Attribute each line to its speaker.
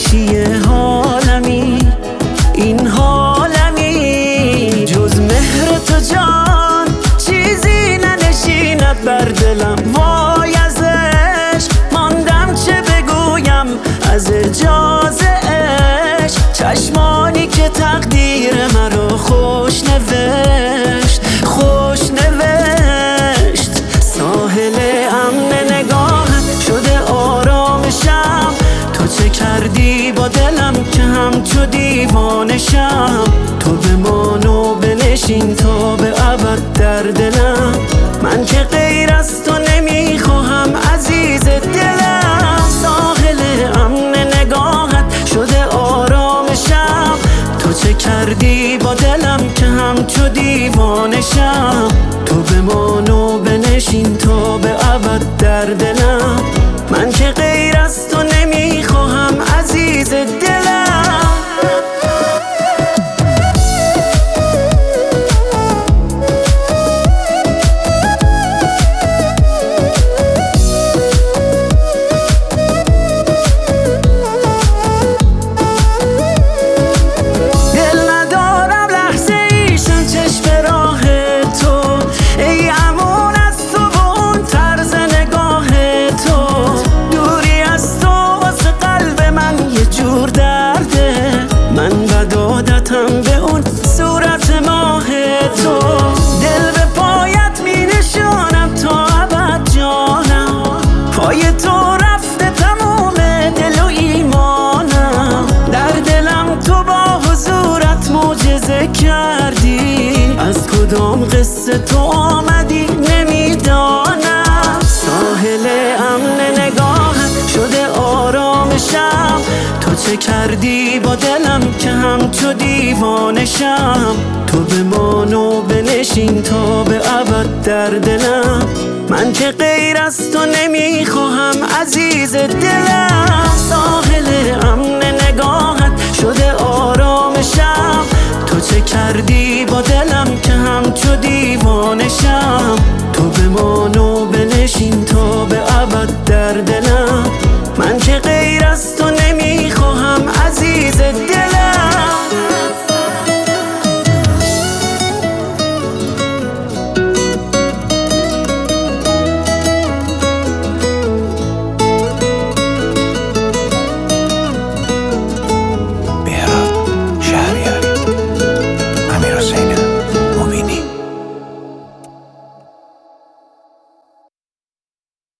Speaker 1: چیه حالمی، این حالمی جز مهر تو جان چیزی ننشیند بر دلم. وای ازش ماندم چه بگویم از اعجاز عشق، چشمانی که تقدیر مرا خوش نوشت، خوش نوشت. ساحل امن نگاهت شده آرامشم، تو چه کردی با دلم که همچو دیوانشم. تو بمان و بنشین تا به ابد در دلم، من که غیر از تو نمیخواهم عزیز دلم. ساحل امن نگاهت شده آرامشم، تو چه کردی با دلم که همچو دیوانشم. تو بمان و بنشین تا به ابد در دلم، من که غیر از تو نمیخواهم عزیز دلم. به اون صورت ماه تو دل به پایت می نشانم تا ابد جانم. پای تو رفته تموم دل و ایمانم، در دلم تو با حضورت معجزه کردی. از کدام قصه تو آمدی نمیدانم. ساحل امن نگاهت شده آرامشم، تو چه کردی با دلم که همچو دیوانشم. تو بمان و بنشین تا به ابد در دلم، من که غیر از تو نمیخواهم عزیز دلم. ساحل امن نگاهت شده آرامشم، تو چه کردی با دلم که همچو دیوانشم.